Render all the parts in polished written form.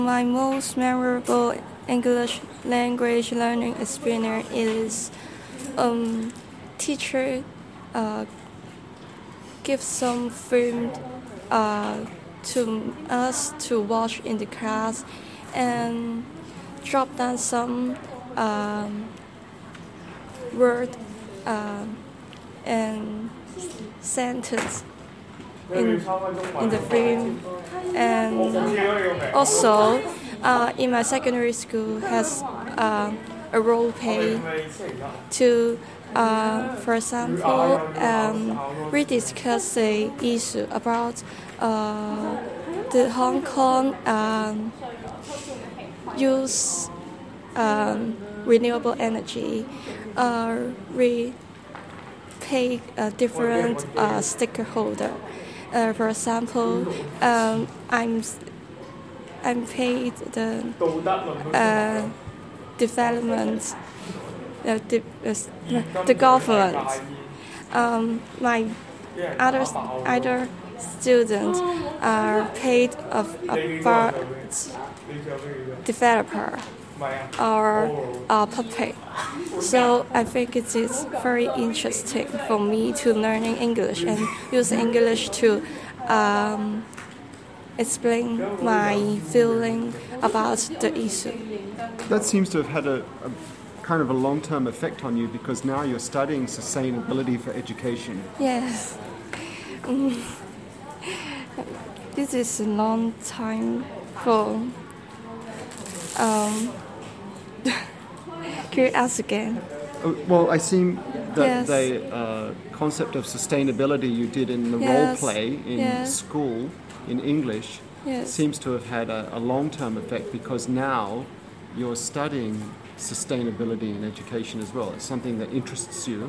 My most memorable English language learning experience is teacher give some film to us to watch in the class and drop down some word and sentence in the film, and also in my secondary school has a role play to for example we discuss the issue about the Hong Kong use renewable energy. We pay different stakeholder. For example, I'm paid the development, the government. My other students are paid about developer or public. So I think it is very interesting for me to learning English and use English to explain my feeling about the issue. That seems to have had a kind of a long-term effect on you, because now you're studying sustainability for education. Yes. This is a long time for can you ask again? Well, I seem that Yes. the concept of sustainability you did in the role play in school in English seems to have had a long-term effect, because now you're studying sustainability in education as well. It's something that interests you.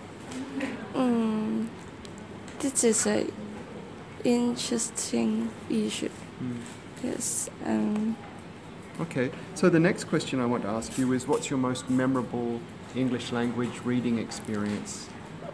This is an interesting issue. Yes. Okay, so the next question I want to ask you is, what's your most memorable English language reading experience?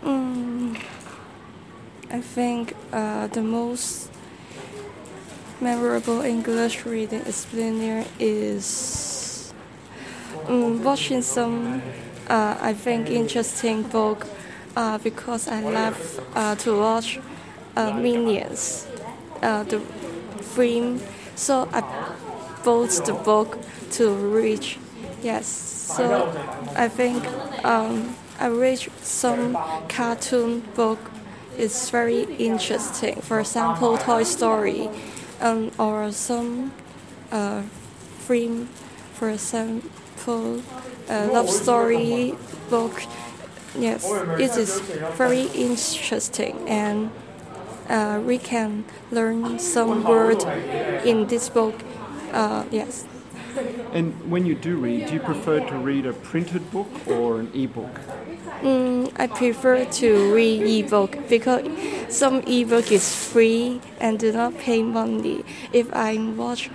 I think the most memorable English reading experience is watching some I think interesting book because I love to watch Minions, the film. So I bought the book to read. Yes, so I think I read some cartoon book. It's very interesting. For example, Toy Story, or some film. For example, love story book. Yes, it is very interesting, and we can learn some word in this book. Yes. And when you do read, do you prefer to read a printed book or an e-book? I prefer to read e-book because some e-book is free and do not pay money. If I watch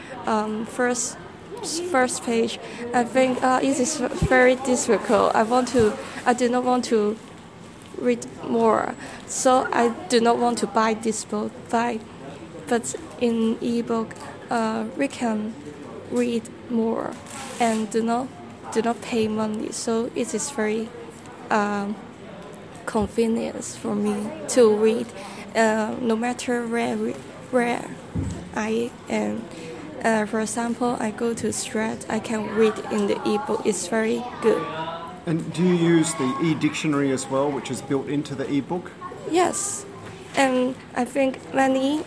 first page, I think it is very difficult. I do not want to read more, so I do not want to buy this book. But in e-book, we can read more and do not pay money. So it is very convenient for me to read, no matter where I am. For example, I go to Strat, I can read in the e-book. It's very good. And do you use the e-dictionary as well, which is built into the e-book? Yes, and I think many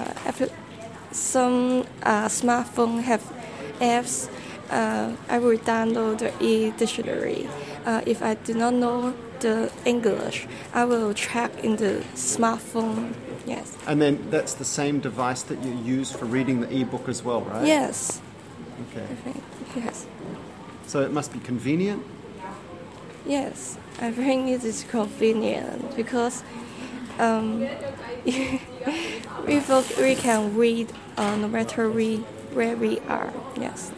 some smartphone have apps. I will download the e-dictionary. If I do not know the English, I will check in the smartphone. Yes. And then that's the same device that you use for reading the e-book as well, right? Yes. I Okay. think yes. So it must be convenient? Yes, I think it is convenient because we can read no matter where we are. Yes.